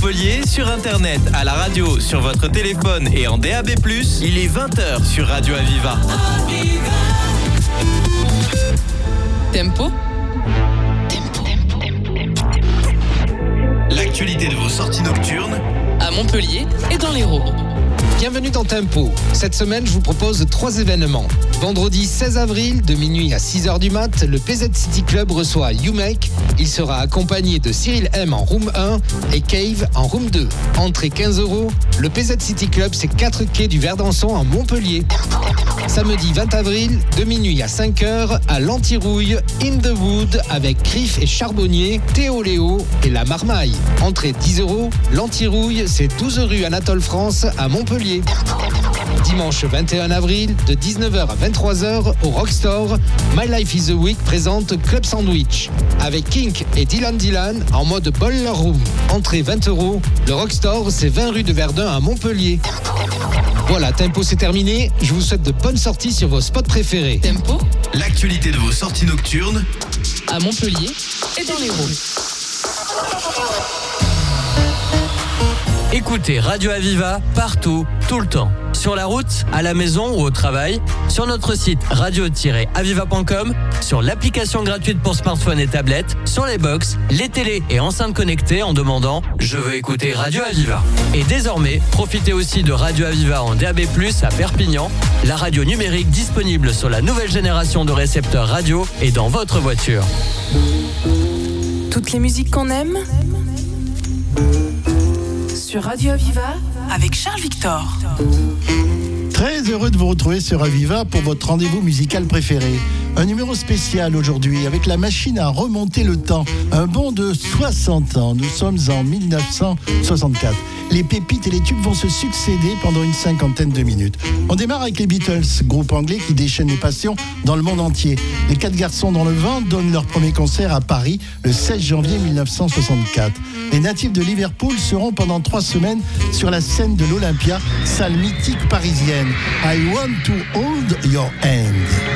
Montpellier, sur internet, à la radio, sur votre téléphone et en DAB+, il est 20h sur Radio Aviva. Tempo. L'actualité de vos sorties nocturnes À Montpellier et dans l'Hérault. Bienvenue dans Tempo. Cette semaine, je vous propose 3 événements. Vendredi 16 avril, de minuit à 6h du mat, le PZ City Club reçoit You Make. Il sera accompagné de Cyril M en room 1 et Cave en room 2. Entrée 15 €. Le PZ City Club, c'est 4 quais du Verdançon en Montpellier. Samedi 20 avril, de minuit à 5h, à l'Antirouille, In the Wood, avec Criff et Charbonnier, Théo Léo et La Marmaille. Entrée 10 €. L'Antirouille, c'est 12 rue Anatole France à Montpellier. Dimanche 21 avril, de 19h à 23h, au Rockstore, My Life is a Week présente Club Sandwich. Avec Kink et Dylan en mode Boiler Room. Entrée 20 €. Le Rockstore, c'est 20 rue de Verdun à Montpellier. Voilà, Tempo, c'est terminé. Je vous souhaite de bonnes sorties sur vos spots préférés. Tempo. L'actualité de vos sorties nocturnes À Montpellier et dans l'Hérault. Écoutez Radio Aviva partout, tout le temps. Sur la route, à la maison ou au travail, sur notre site radio-aviva.com, sur l'application gratuite pour smartphone et tablette, sur les box, les télés et enceintes connectées en demandant « Je veux écouter Radio Aviva ». Et désormais, profitez aussi de Radio Aviva en DAB+, à Perpignan, la radio numérique disponible sur la nouvelle génération de récepteurs radio et dans votre voiture. Toutes les musiques qu'on aime sur Radio Aviva avec Charles Victor. Très heureux de vous retrouver sur Aviva pour votre rendez-vous musical préféré. Un numéro spécial aujourd'hui avec la machine à remonter le temps. Un bond de 60 ans. Nous sommes en 1964. Les pépites et les tubes vont se succéder pendant une 50aine de minutes. On démarre avec les Beatles, groupe anglais qui déchaîne les passions dans le monde entier. Les 4 garçons dans le vent donnent leur premier concert à Paris le 16 janvier 1964. Les natifs de Liverpool seront pendant 3 semaines sur la scène de l'Olympia, salle mythique parisienne. I want to hold your hand.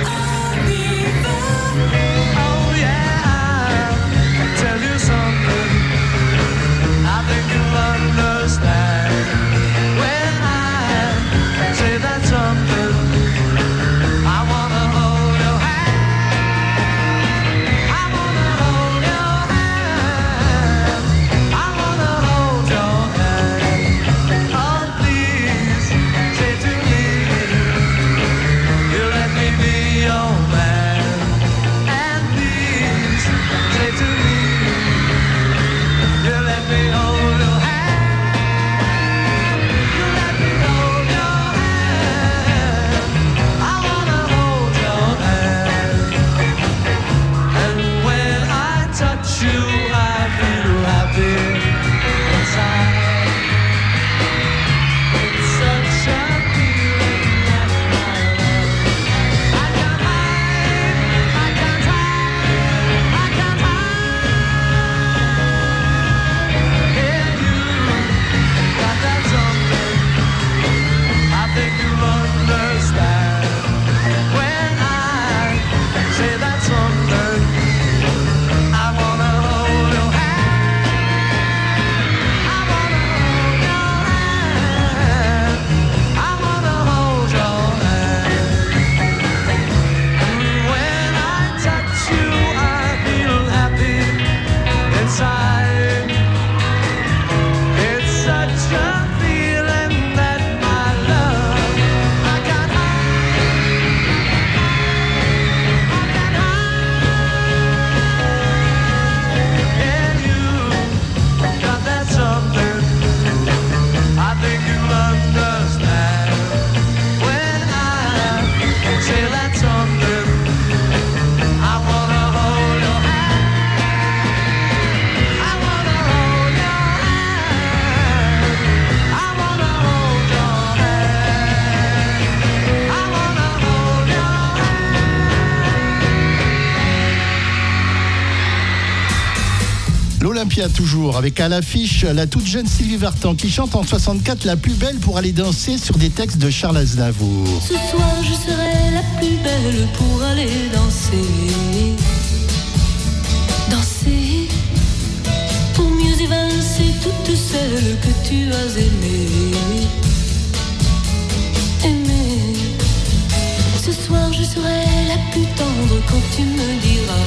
L'Olympia toujours, avec à l'affiche la toute jeune Sylvie Vartan qui chante en 64 la plus belle pour aller danser sur des textes de Charles Aznavour. Ce soir je serai la plus belle pour aller danser. Danser pour mieux évincer toute toutes celles que tu as aimées. Ce soir je serai la plus tendre quand tu me diras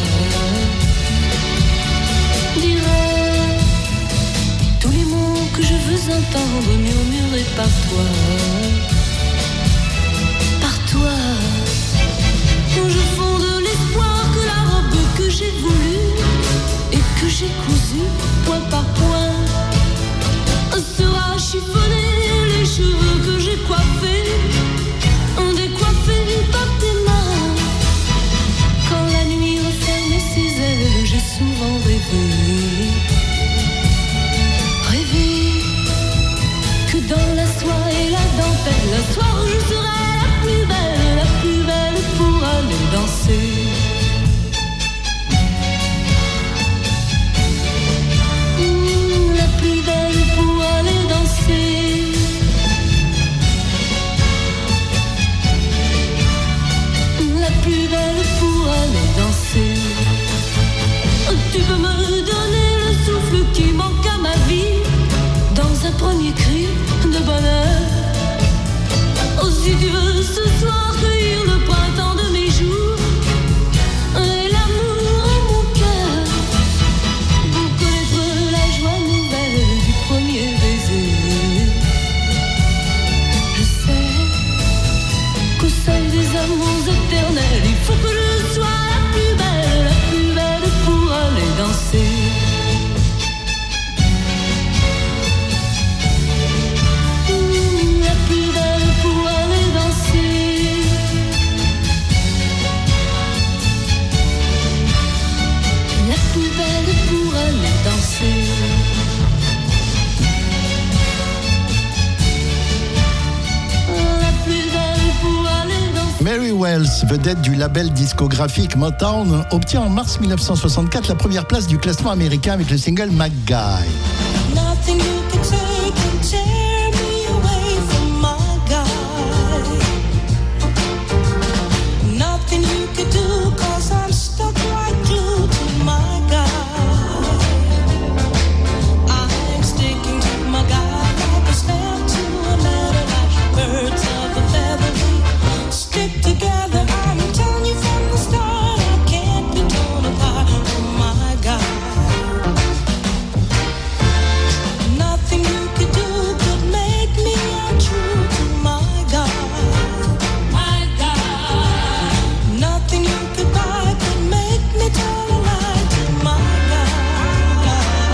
tous les mots que je veux entendre murmurés par toi. Je fonde l'espoir que la robe que j'ai voulue et que j'ai cousue point par point sera chiffonnée, les cheveux que j'ai coiffés décoiffés par tes mains. Quand la nuit referme ses ailes, j'ai souvent rêvé que dans la soie et la dentelle, un soir je serai la plus belle pour aller danser. La plus belle pour aller danser. La plus belle pour aller danser. Tu peux me donner le souffle qui manque à ma vie dans un premier cri de bonheur. Oh, si tu veux ce soir cueillir le printemps de mes jours et l'amour en mon cœur pour connaître la joie nouvelle du premier baiser. Je sais qu'au sol des amours éternels, il faut que je sois la plus belle pour aller danser. Mary Wells, vedette du label discographique Motown, obtient en mars 1964 la première place du classement américain avec le single McGuy. Nothing you can say can tear me away from my guy. Nothing you can do, 'cause I'm stuck like glue to my guy. I'm sticking to my guy like a stamp to a letter, like birds of a feather. We stick together, I'm telling you from the start, I can't be torn apart from my guy. Nothing you could do could make me untrue to my God. My God. Nothing you could buy could make me tell a lie to my God.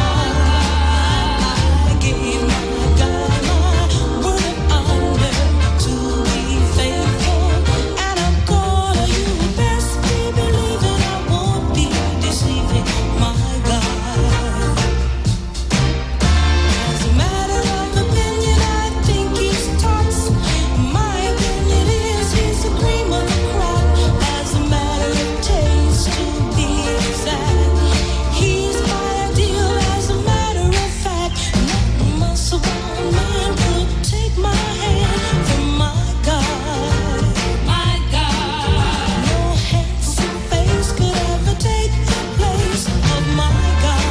I gave my God my word of honor to be faithful, and I'm gonna, you best be believing I won't be deceiving my God. As a matter of opinion, I think he's tops. My opinion is he's the cream of the crop. As a matter of taste, to be exact, he's my ideal. As a matter of fact, not muscle bound man could take my hand from my God. My God. No handsome face could ever take the place of my God.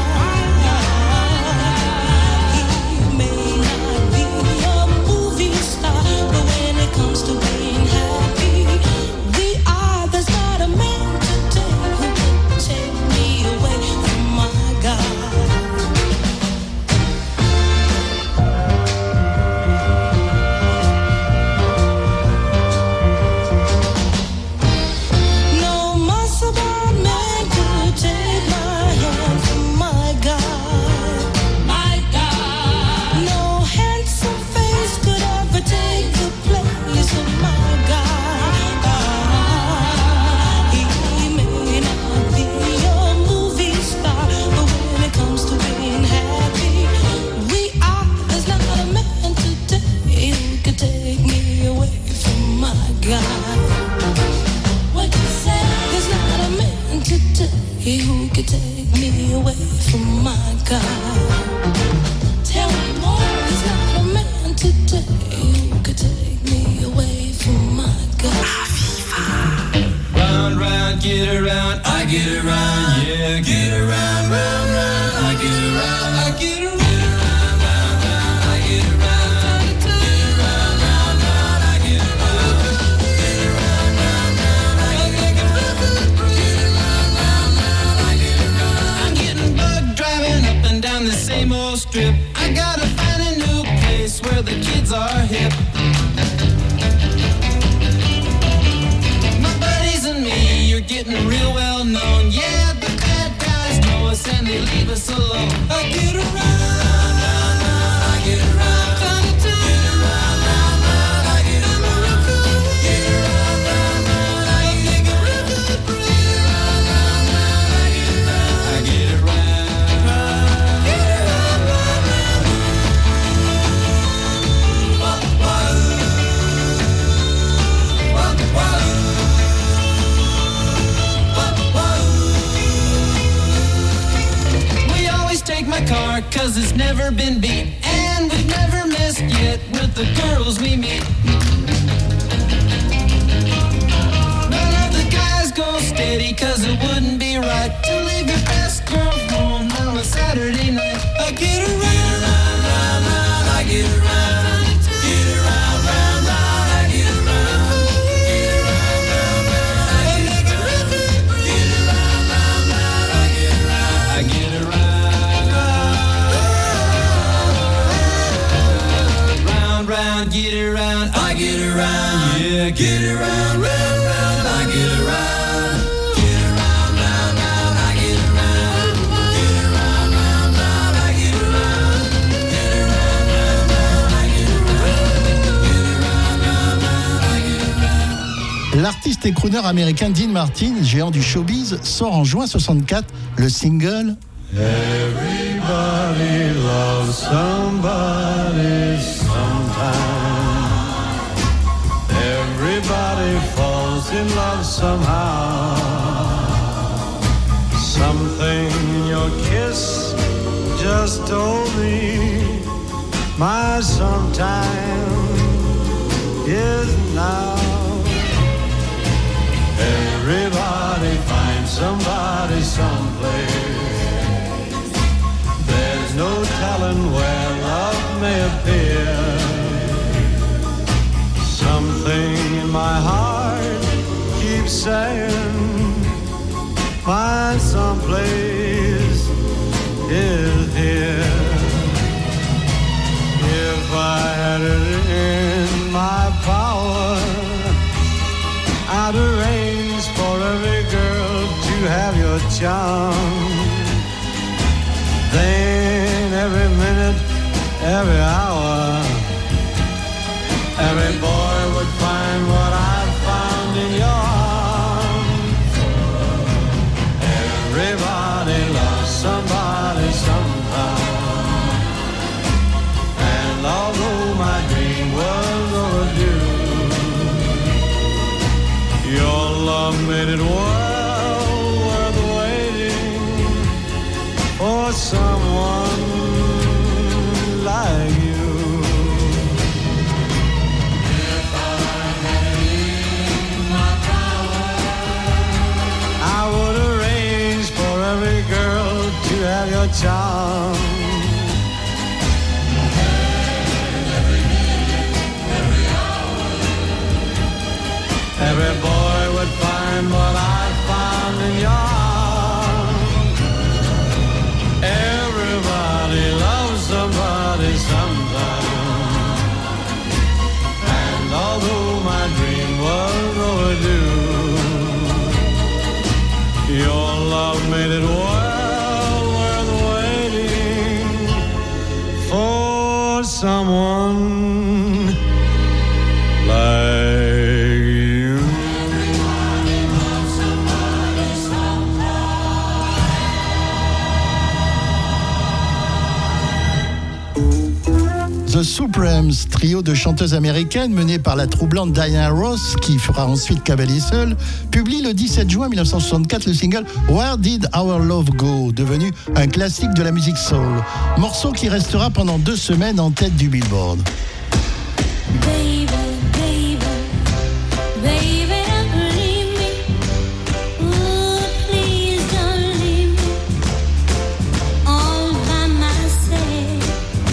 He may not be a movie star, but when it comes to being happy, we are. There's not a man today who can take me away from my God. No muscle-bound man could take my hand from my God. My God. No handsome face could ever take the place of my God. He may not be a movie star, but when it comes to being happy, we are. There's not a man today who could take me away from my God. What you say? There's not a man today who could take me away from my God. Tell me more. There's not a man today who could take me away from my God. Round, round, get around, I get around, yeah, get around, round, round, I get around, I get around, round, round. strip. I gotta find a new place where the kids are hip. My buddies and me, you're getting real well known. Yeah, the bad guys know us and they leave us alone. I get around, I get around. Car, cause it's never been beat, and we've never missed yet with the girls we meet. None of the guys go steady, cause it wouldn't be right to leave your best girl home on a Saturday night. I get around, round, round, I get around, get around, round, round, I get around, get around, round, round, I get around, get around, round, round, I get around, I get around. Round, get around, I get around, yeah, get around, round, round, I get around, get around, round, round, I get around, get around, round, round, I get around, get around, round, round, I get around, get around, round, round, I get around. L'artiste et crooner américain Dean Martin, géant du showbiz, sort en juin 64 le single Everybody loves somebody sometime. Everybody falls in love somehow. Something in your kiss just told me my sometime is now. Everybody finds somebody someplace. There's no telling where love may appear. Something in my heart keeps saying, find someplace is here. If I had it in my power, I'd arrange for every girl to have your charm. Then every minute, every hour, every boy would find what I found in your arms. Everybody loves somebody sometime. And although my dream was overdue, your love made it well worth waiting for someone like you. If I had it in my power, I would arrange for every girl to have your charm. And every minute, every hour, every boy would find what I found in your arms. Everybody loves somebody sometime. And although my dream was overdue, your love made it well worth waiting for someone like you. Everybody loves somebody sometime. The Supremes, trio de chanteuses américaines mené par la troublante Diana Ross, qui fera ensuite cavalier seul, publie le 17 juin 1964 le single Where Did Our Love Go, devenu un classique de la musique soul. Morceau qui restera pendant 2 semaines en tête du Billboard. Baby, baby, baby, don't leave me. Ooh, please don't leave me all by myself.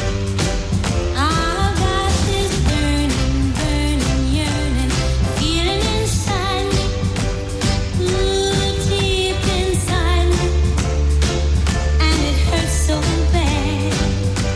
I've got this burning, burning, yearning feeling inside me. Ooh, deep inside me, and it hurts so bad.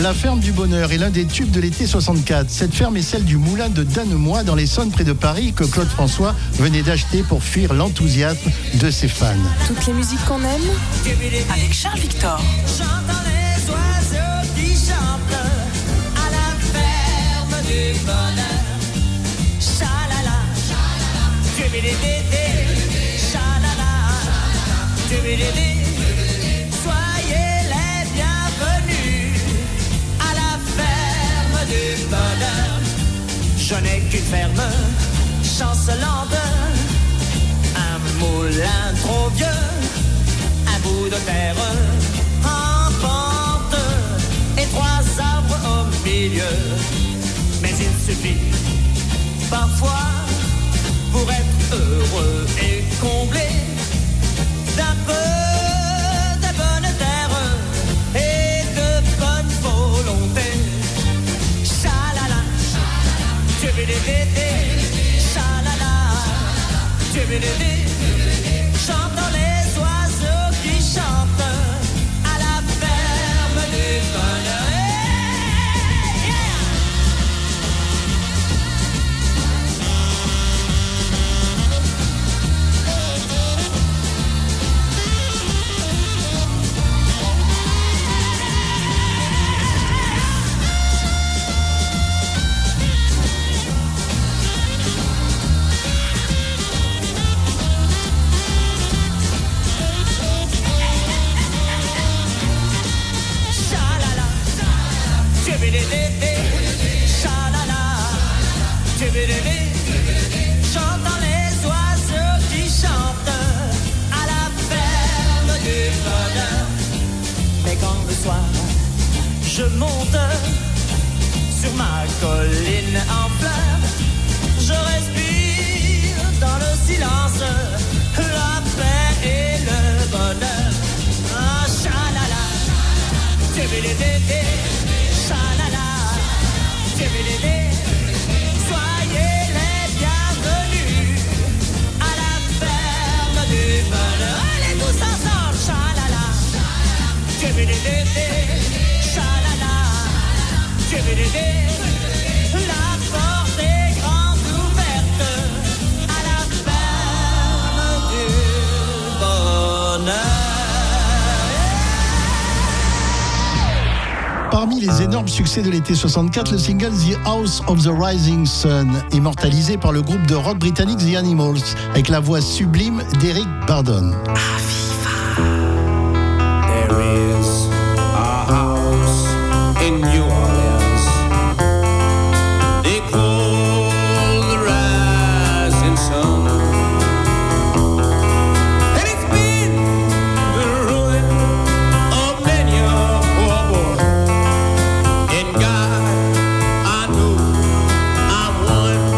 La ferme du bonheur est l'un des tubes de l'été 64. Cette ferme est celle du moulin de Danemois dans l'Essonne près de Paris que Claude François venait d'acheter pour fuir l'enthousiasme de ses fans. Toutes les musiques qu'on aime avec Charles Victor. J'entends les oiseaux qui chantent à la ferme du bonheur. Chalala, tubidididi, chalala, tubididi. Soyez les bienvenus à la ferme du bonheur. Je n'ai qu'une ferme chancelante, un moulin trop vieux, un bout de terre en pente et 3 arbres au milieu. Mais il suffit parfois pour être heureux et comblé d'un peu de bonne terre et de bonne volonté. Chalala, tubidididi, chalala, tubididi. J'entends les oiseaux qui chantent à la ferme du bonheur. Hey, yeah! Chalala, tubidididi, chalala, tubididi. J'entends les oiseaux qui chantent à la ferme du bonheur. Mais quand le soir je monte sur ma colline en fleurs, je respire dans le silence la paix et le bonheur. Ah, chalala, tubidididi, chalala, tubididi. Soyez les bienvenus à la ferme du bonheur. Allez tous ensemble, chalala, tubidididi, chalala, tubididi. La porte est grande ouverte à la ferme du bonheur. Parmi les énormes succès de l'été 64, le single The House of the Rising Sun, immortalisé par le groupe de rock britannique The Animals, avec la voix sublime d'Eric Burdon. There is a house in New Orleans. They call the rising sun. And it's been the ruin of many a poor boy. And God, I know I'm one.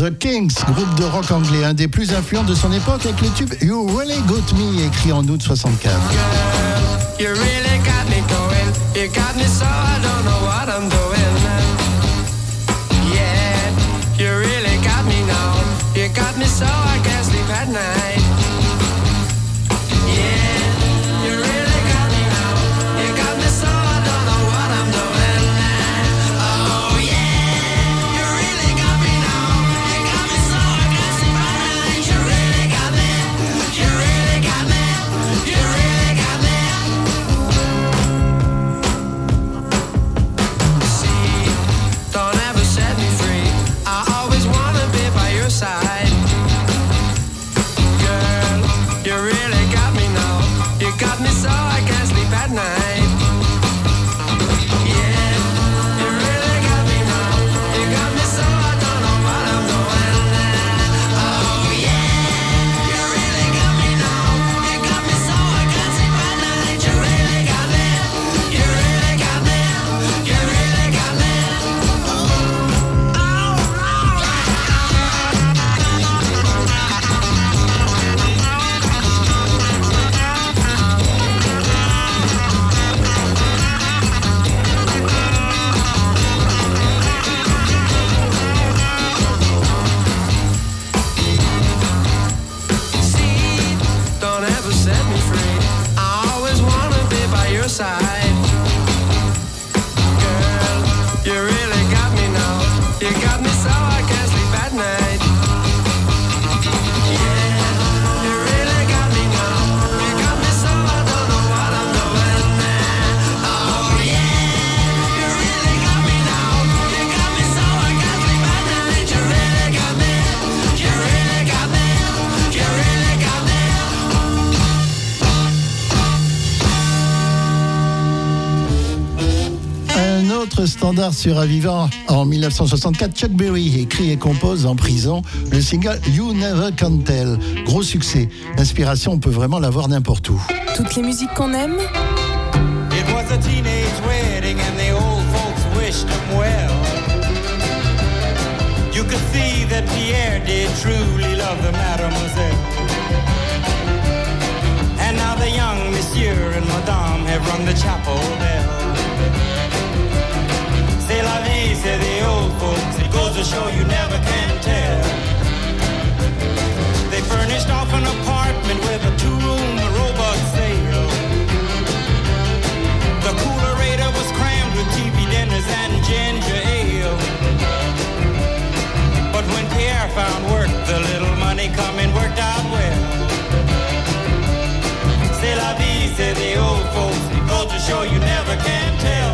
The Kings, groupe de rock anglais, un des plus influents de son époque avec le tube You Really Got Me, écrit en août 64. You really got me going. You got me so I don't know what I'm doing. Yeah, you really got me now. You got me so I can't sleep at night. Yeah, you really got me now. You got me so I don't know what I'm doing. Oh yeah, you really got me now. You got me so I can't sleep at night. You really got me. You really got me. You really got me. Don't ever set me free. I always wanna be by your side. Girl, you really got me now. You got me so I can't sleep at night. Yeah, you really got me now. You got me so I don't know what I'm doing. Oh yeah, you really got me now. You got me so I can't sleep at night. You really got me. You really got me. You really got me. Don't ever set me free. I always wanna be by your side. Girl, you really got me now. You got me so I can't sleep at night. Yeah, you really got me now. You got me so I don't know what I'm doing. Oh yeah, you really got me now. You got me so I can't sleep at night. You really got me. You really got me. You really got me. Un autre standard sur Aviva en 1964, Chuck Berry écrit et compose en prison le single You Never Can Tell. Gros succès. L'inspiration, on peut vraiment l'avoir n'importe où. Toutes les musiques qu'on aime, It was a teenage wedding and the old folks wished him well. You could see that Pierre did truly love the mademoiselle. And now the young monsieur and madame have rung the chapel bell. C'est la vie, say the old folks. It goes to show you never can tell. They furnished off an apartment with a two-room robot sale. The coolerator was crammed with TV dinners and ginger ale. But when Pierre found work, the little money coming worked out well. C'est la vie, say the old folks. It goes to show you never can tell.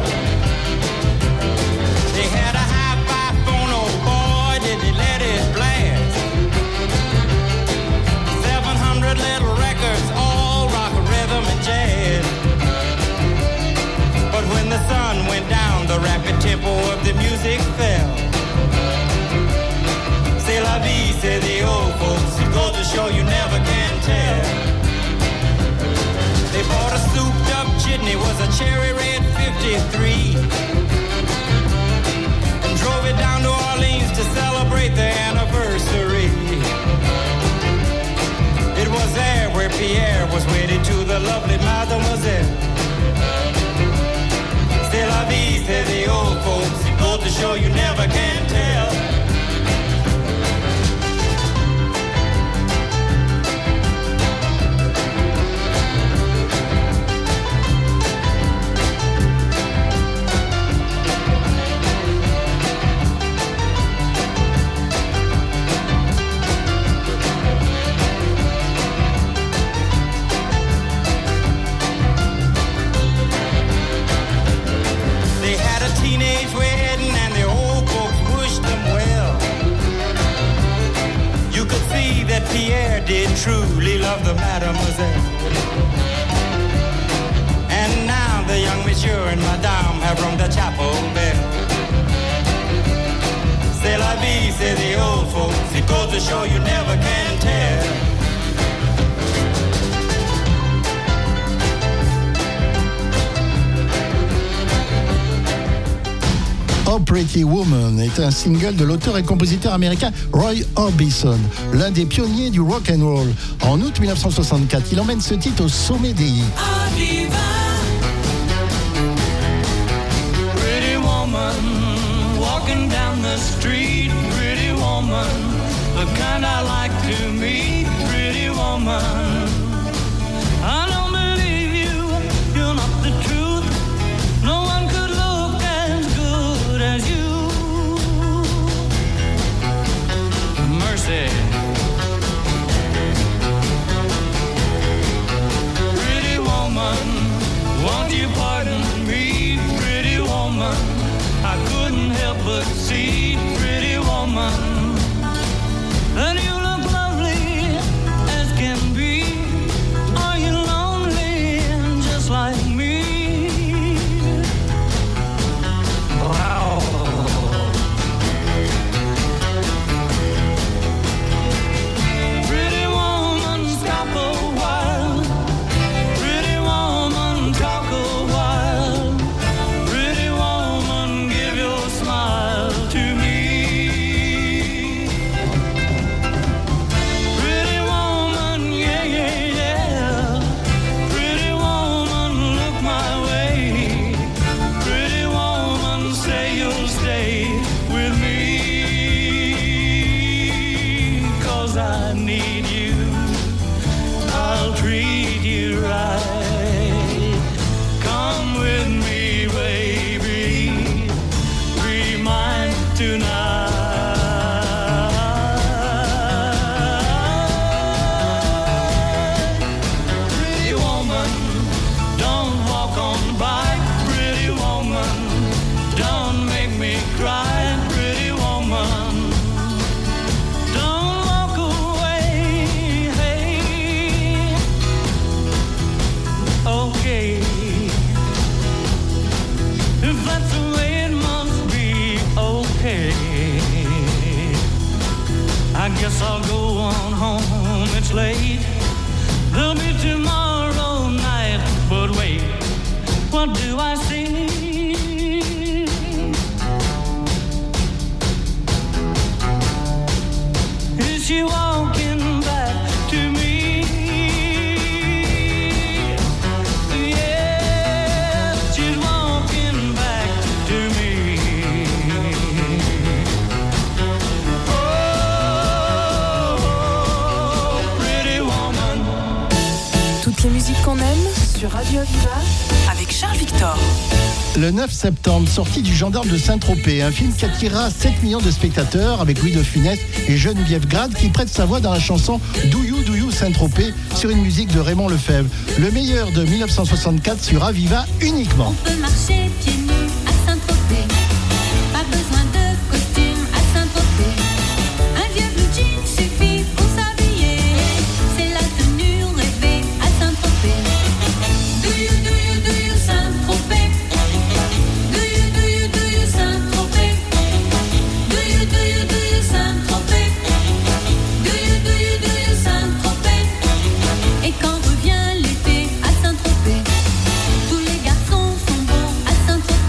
They had a hi-fi phone, oh boy, did they let it blast. 700 little records, all rock, rhythm, and jazz. But when the sun went down, the rapid tempo of the music fell. C'est la vie, say the old folks. It goes to show you never can tell. They bought a souped-up jitney, was a cherry red 53. Drove it down to Orleans to celebrate the anniversary. It was there where Pierre was wedded to the lovely mademoiselle. C'est la vie, say the old folks. It goes to show you never can tell. Teenage wedding and the old folks wished them well. You could see that Pierre did truly love the mademoiselle. And now the young monsieur and madame have rung the chapel bell. C'est la vie, say the old folks. It goes to show you never can tell. Oh Pretty Pretty Woman est un single de l'auteur et compositeur américain Roy Orbison, l'un des pionniers du rock and roll. En août 1964, il emmène ce titre au sommet des hits. Pretty woman, walking down the street, pretty woman, the kind I like to meet, pretty woman. I don't believe you, you're not the truth. No one could look as good as you. Mercy. Pretty woman, won't you pardon me, pretty woman? I couldn't help but see, pretty woman, that you look lovely as can be. Are you lonely just like me? Wow. Pretty woman, stop a while. Pretty woman, talk a while. Pretty woman, give your smile to me. Pretty woman, yeah, yeah, yeah. Pretty woman, look my way. Pretty woman, say you'll stay with me. 'Cause I need you. I'll treat you right. Come with me, baby. Be mine tonight. Pretty woman, don't walk on by. Pretty woman, don't make me cry. Pretty woman, don't walk away. Hey, okay. If that's the way it must be, okay. I guess I'll go on home, it's late. There'll be tomorrow night, but wait, what do I see? Is she walking back to me? Yeah, she's walking back to me. Oh, pretty woman. Toutes les musiques qu'on aime sur Radio Aviva avec Charles Victor. Le 9 septembre, sortie du Gendarme de Saint-Tropez, un film qui attirera 7 millions de spectateurs avec Louis de Funès et Geneviève Grade qui prête sa voix dans la chanson Do You Saint-Tropez sur une musique de Raymond Lefebvre. Le meilleur de 1964 sur Aviva uniquement. On peut marcher pieds nus à Saint-Tropez. Pas besoin de costume à Saint-Tropez. Un vieux blue jean suffit pour s'habiller. C'est la tenue rêvée à Saint-Tropez. Do you Saint-Tropez? Do you Saint-Tropez? Do you Saint-Tropez? Do you Saint-Tropez? Et quand revient l'été à Saint-Tropez, tous les garçons sont beaux à Saint-Tropez.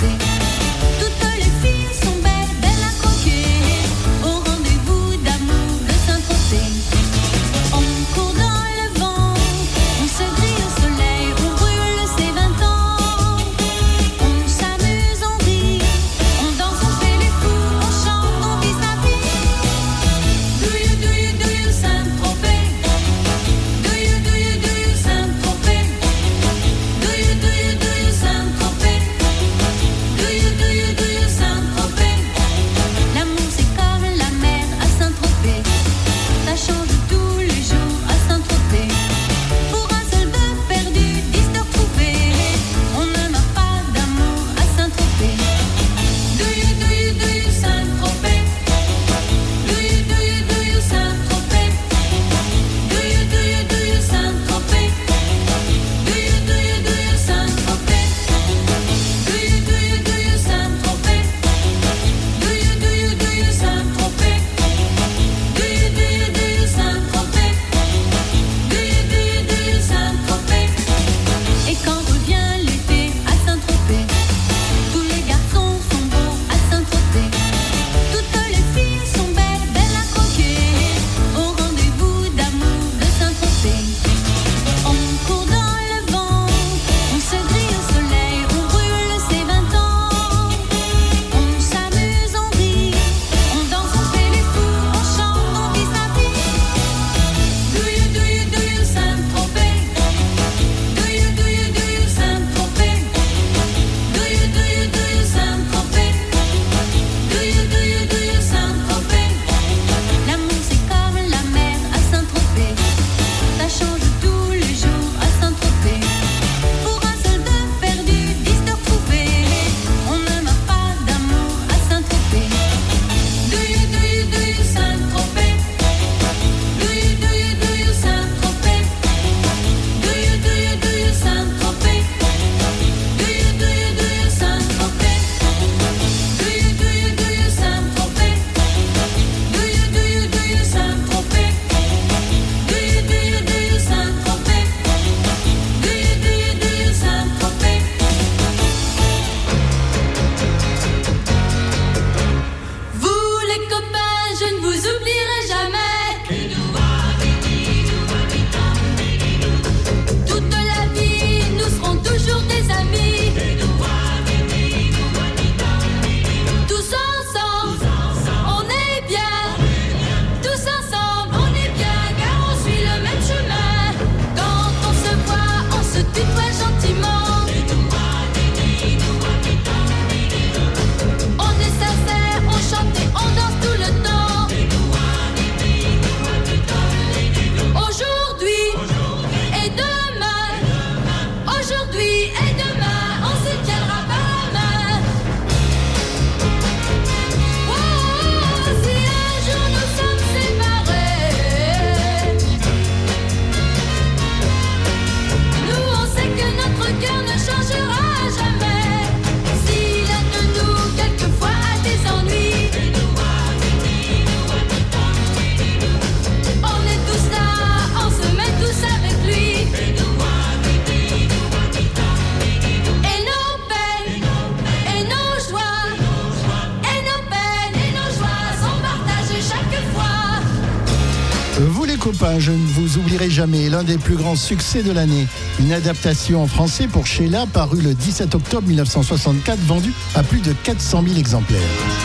Vous les copains, je ne vous oublierai jamais, l'un des plus grands succès de l'année. Une adaptation en français pour Sheila parue le 17 octobre 1964, vendue à plus de 400 000 exemplaires.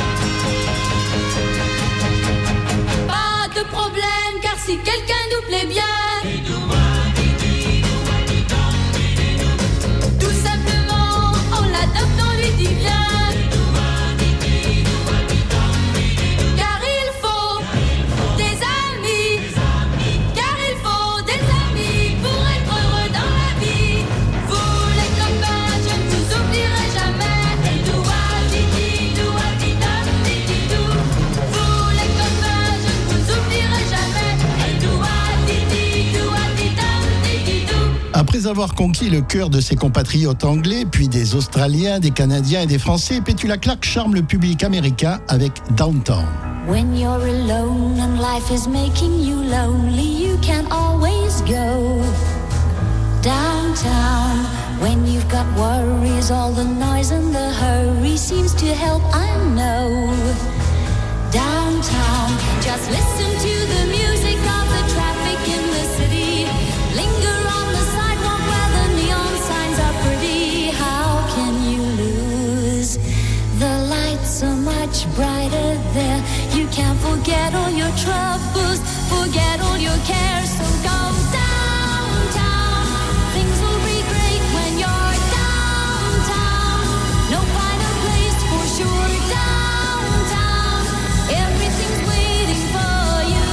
Pas de problème, car si quelqu'un nous plaît bien, tout simplement, on l'adopte, on lui dit bien. Car il faut des amis, car il faut des amis pour être heureux dans la vie. Vous les copains, je ne vous oublierai jamais. Et doua-di-di-dou. Vous les copains, je ne vous oublierai jamais. Et doua-di-di-dou. Après avoir conquis le cœur de ses compatriotes anglais, puis des Australiens, des Canadiens et des Français, Petula Clark charme le public américain avec Downtown. When you're alone and life is making you lonely, you can always go downtown. When you've got worries, all the noise and the hurry seems to help, I know. Downtown, just listen to the music of the traffic in the city. Linger on the sidewalk where the neon signs are pretty. How can you lose? The lights are much brighter there. You can't forget all your troubles, forget all your cares. So go downtown. Things will be great when you're downtown. No finer place for sure. Downtown, everything's waiting for you.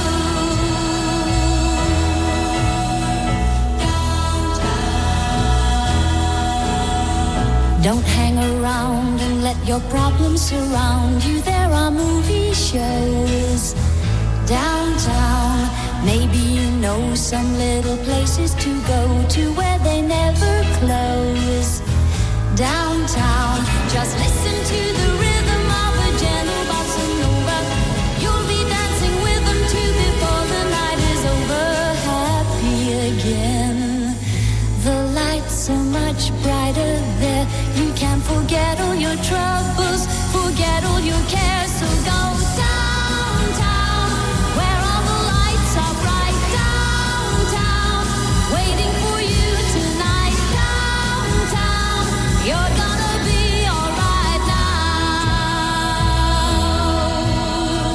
Downtown. Don't hang around and let your problems surround you. There are movie shows downtown. Maybe you know some little places to go to where they never close. Downtown, just listen to the rhythm of a gentle bossa nova. You'll be dancing with them too before the night is over. Happy again. The lights are much brighter there. You can't forget all your troubles, forget all your cares. So go downtown, where all the lights are bright. Downtown, waiting for you tonight. Downtown, you're gonna be alright now.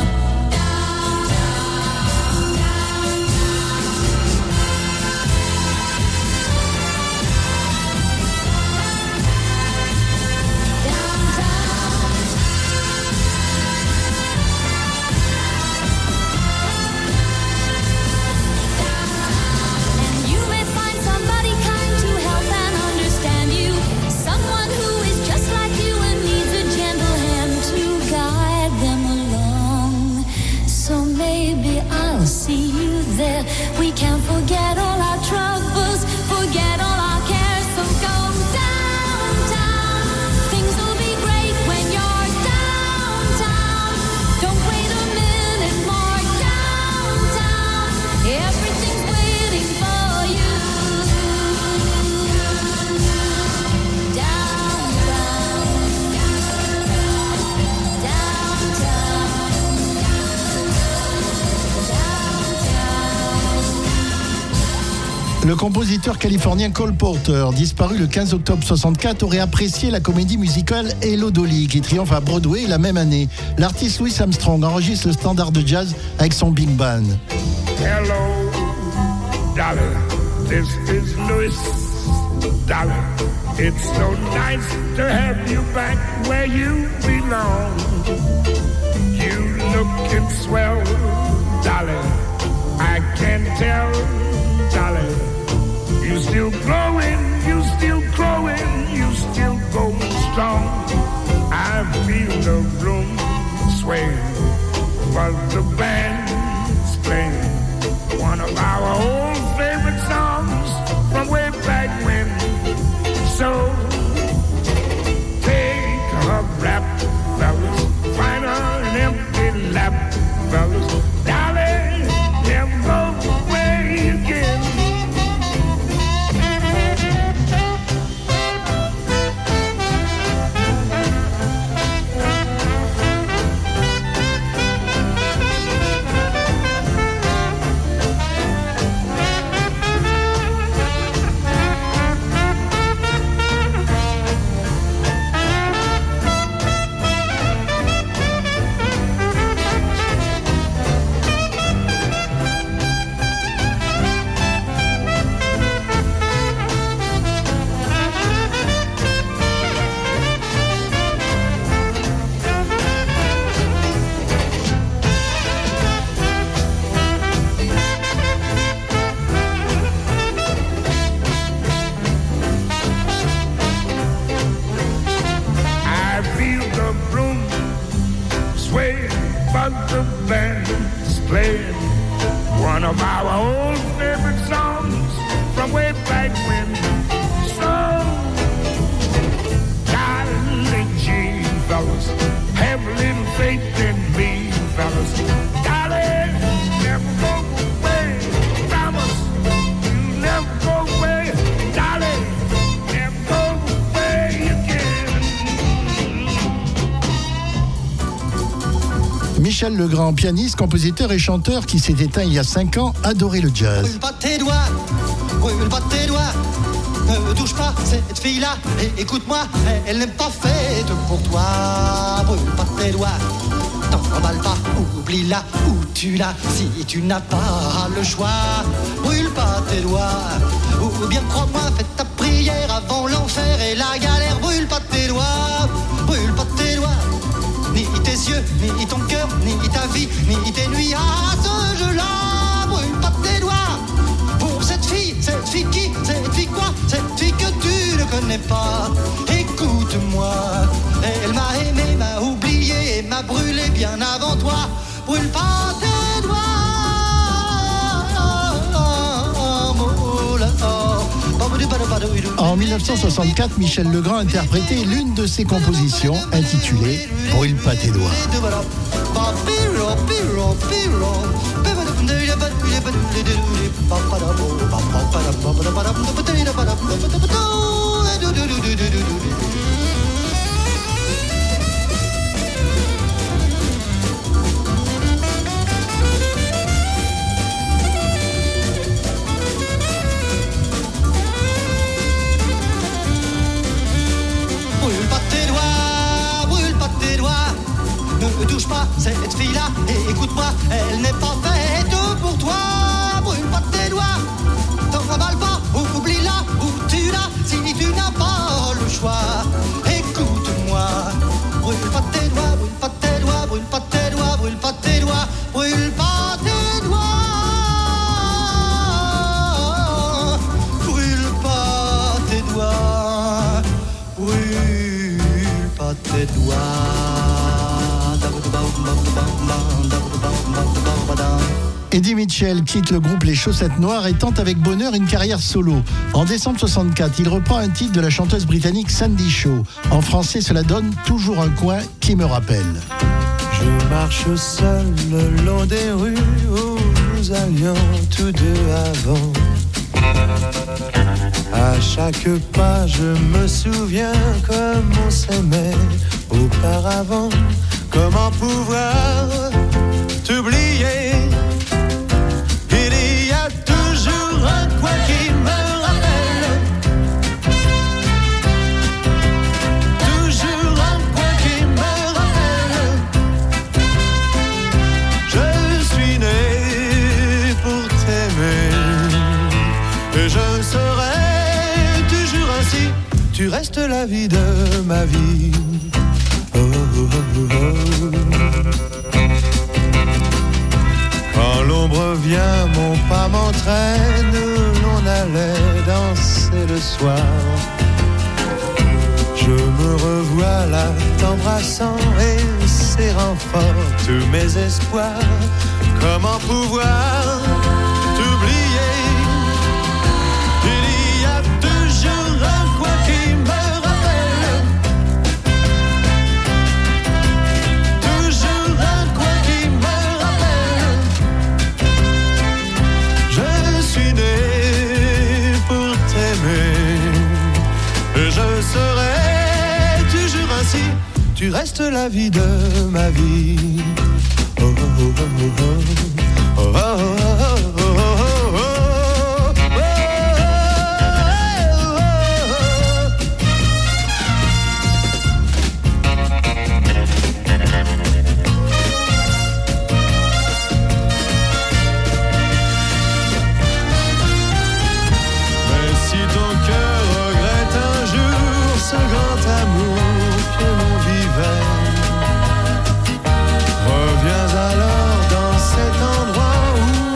And you may find somebody kind to help and understand you. Someone who is just like you and needs a gentle hand to guide them along. So maybe I'll see you there. We can't forget all our troubles, forget all our cares. So go downtown. Things will be great when you're downtown. Don't wait a minute more. Downtown, everything's waiting for you. Downtown, Le compositeur californien Cole Porter, disparu le 15 octobre 64, aurait apprécié la comédie musicale Hello Dolly, qui triomphe à Broadway la même année. L'artiste Louis Armstrong enregistre le standard de jazz avec son big band. Hello, Dolly. This is Louis. Dolly, it's so nice to have you back where you belong. You looking swell, Dolly. I can tell, Dolly. You still growing, you still growing, you still going strong. I feel the room sway while the band's playing one of our old favorite songs from way back when. So take a rap, fellas, find an empty lap, fellas. one of our old favorite songs from way back when. So, darling Jean, fellas, have a little faith in me, fellas. Darling, never go away, promise you never go away, darling, never go away again. Michel Legrand, pianiste, compositeur et chanteur qui s'est éteint il y a 5 ans, adorait le jazz. Brûle pas tes doigts, ne touche pas cette fille-là, et écoute-moi, elle n'est pas faite pour toi. Brûle pas tes doigts, t'emballe pas, oublie-la, ou tue-la, si tu n'as pas le choix. Brûle pas tes doigts, ou bien crois-moi, fais ta prière avant l'enfer et la galère. Brûle pas tes doigts, ni tes yeux, ni ton cœur, ni ta vie, ni tes nuits à ce jeu-là. Brûle pas tes doigts pour cette fille qui, cette fille quoi, cette fille que tu ne connais pas. Écoute-moi, elle m'a aimé, m'a oublié et m'a brûlé bien avant toi. Brûle pas tes doigts. En 1964, Michel Legrand interprétait l'une de ses compositions intitulée « Brûle pas tes doigts ». Ne touche pas cette fille-là et écoute-moi, elle n'est pas faite pour toi. Brûle pas tes doigts, t'emballe pas, oublie-la, ou tue-la, si tu n'as pas le choix. Écoute-moi, brûle pas tes doigts, brûle pas tes doigts, brûle pas tes doigts, brûle pas tes doigts, brûle pas tes doigts, brûle pas tes doigts, brûle pas tes doigts. Eddie Mitchell quitte le groupe Les Chaussettes Noires et tente avec bonheur une carrière solo. En décembre 64, il reprend un titre de la chanteuse britannique Sandy Shaw. En français, cela donne Toujours un coin qui me rappelle. Je marche seul le long des rues où nous allions tous deux avant. À chaque pas, je me souviens comme on s'aimait auparavant. Comment pouvoir t'oublier? Il y a toujours un coin qui me rappelle. Toujours un coin qui me rappelle. Je suis né pour t'aimer et je serai toujours ainsi. Tu restes la vie de ma vie. Oh, oh, oh, oh. Quand l'ombre vient, mon pas m'entraîne, l'on allait danser le soir. Je me revois là, t'embrassant et serrant fort tous mes espoirs. Comment pouvoir t'oublier? Il y a toujours un coin qui me rappelle. Toujours un coin qui me rappelle. Je suis né pour t'aimer et je serai toujours ainsi. Tu restes la vie de ma vie. Oh, oh, oh, oh, oh. Oh, oh, oh, oh, oh, oh. Reviens alors dans cet endroit où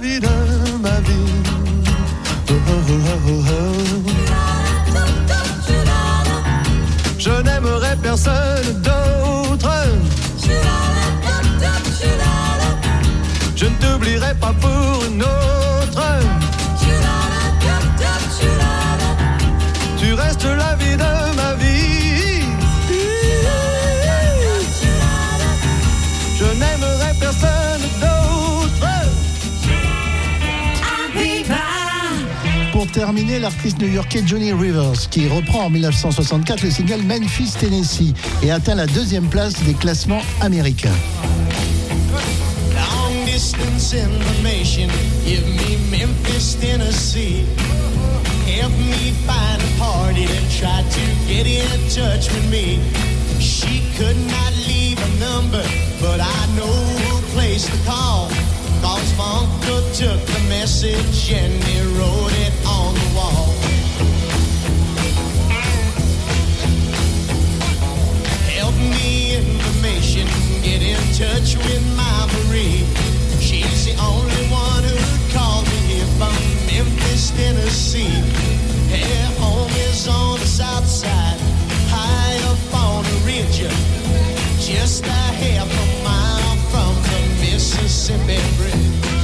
vie de ma vie. Oh, oh, oh, oh, oh. Je n'aimerai personne d'autre. Je ne t'oublierai pas pour une autre. Tu restes la vie de ma vie. Je n'aimerai personne d'autre. Pour terminer, l'artiste new-yorkais Johnny Rivers, qui reprend en 1964 le single Memphis, Tennessee, et atteint la 2e place des classements américains. Long distance information, give me Memphis, Tennessee. Help me find a party that tried to get in touch with me. She could not leave a number, but I know a place to call. Cause my uncle took the message and he wrote it on the wall. Help me information, get in touch with my Marie. She's the only one who called me here from Memphis, Tennessee. Her home is on the south side, high up on the ridge, just a half a mile from the Mississippi Bridge.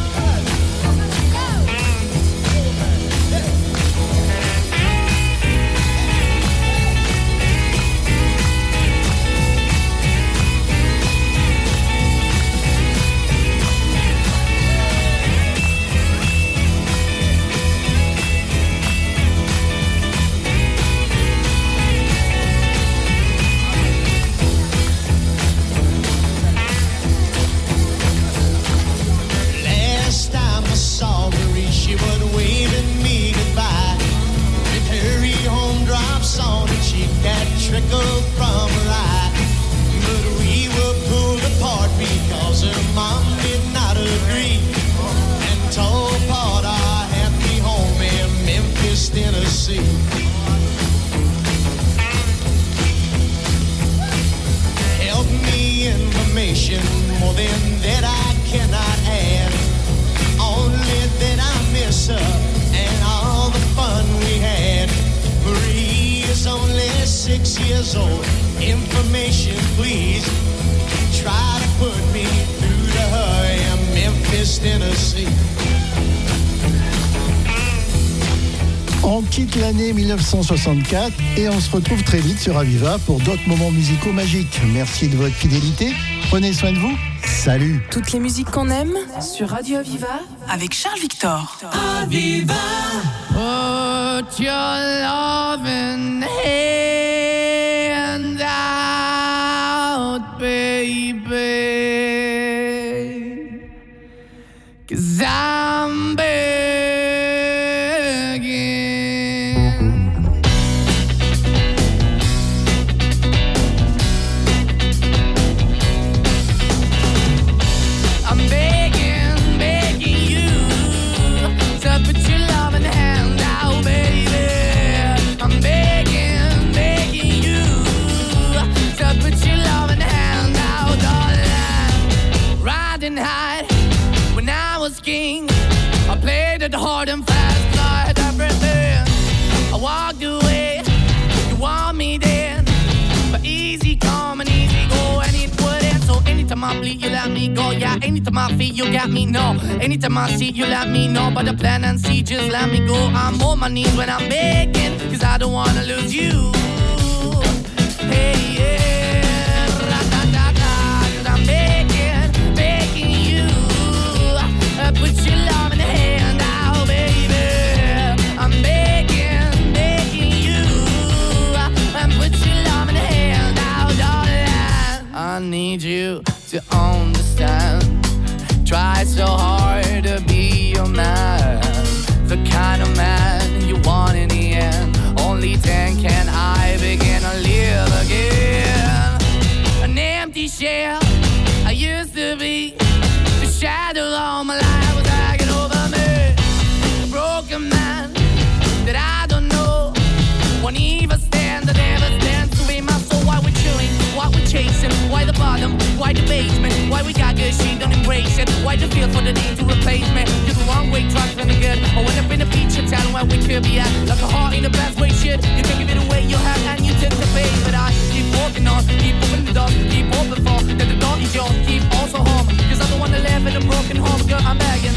She was waving me goodbye. With her home drops on and she got trickled from her eye. But we were pulled apart because her mom did not agree and told apart our happy home in Memphis, Tennessee. Help me information, more than that I cannot add. Only that I miss her and all the fun we had. Marie is only 6 years old. Information, please. Try to put me through to her in Memphis, Tennessee. On quitte l'année 1964 et on se retrouve très vite sur Aviva pour d'autres moments musicaux magiques. Merci de votre fidélité. Prenez soin de vous. Salut. Toutes les musiques qu'on aime sur Radio Aviva avec Charles Victor. Aviva. Put your loving hand out, baby, 'cause I'm begging. I'm begging, begging you to put your loving hand out, baby. I'm begging, begging you to put your loving hand out, darling. Riding high when I was king, I played it hard and fast, 'cause I had everything. I walked away, you want me then, but easy come and easy go, and it wouldn't. So anytime I bleed, you let me go. Yeah, anytime I feel, you got me, no. Anytime I see, you let me know. But the plan and see, just let me go. I'm on my knees when I'm begging, 'cause I don't wanna lose you. Hey, yeah, ra-da-da-da, 'cause I'm begging, begging you, put your love in the hand out, baby. I'm begging, begging you, put your love in the hand out, darling. I need you to understand. Try so hard to be your man, the kind of man you want in the end. Only then can I begin to live again. good. I went up in a feature town where we could be at. Like a heart in a bad way, shit. You can give it away, you have, and you take the bait. But I keep walking on, keep opening the door, keep open for. That the door is yours, keep also home. Cause I'm the one that live in a broken home, girl, I'm begging.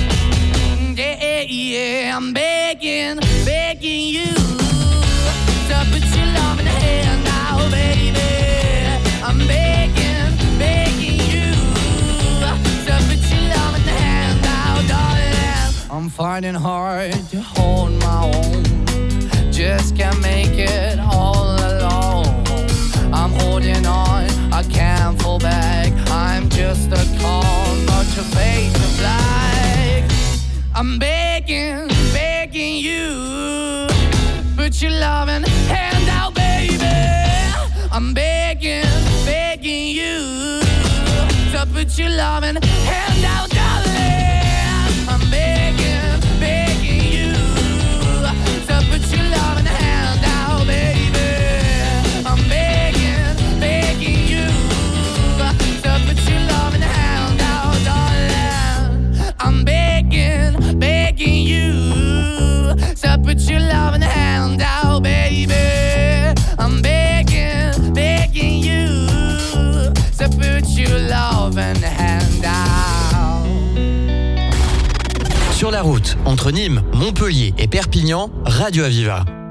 Yeah, I'm begging, begging you to put your love in the hand now, baby. I'm begging, begging you to put your love in the hand now, darling. I'm finding hard to hold my own, just can't make it all alone. I'm holding on, I can't fall back. I'm just a call, not your face of black. I'm begging, begging you, put your loving hand out, baby. I'm begging, begging you, to put your loving hand out, darling. I'm begging, begging you, to put your loving hand out, baby. I'm begging, begging you, to put your loving hand out, darling. I'm begging, begging you, to put your loving hand out, baby. I'm begging, begging you, to put your loving hand out. Sur la route, entre Nîmes, Montpellier et Perpignan, Radio Aviva.